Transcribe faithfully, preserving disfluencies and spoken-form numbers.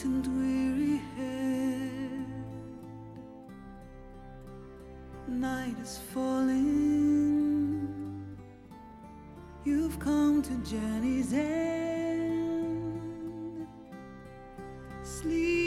and weary head. Night is falling, you've come to journey's end. Sleep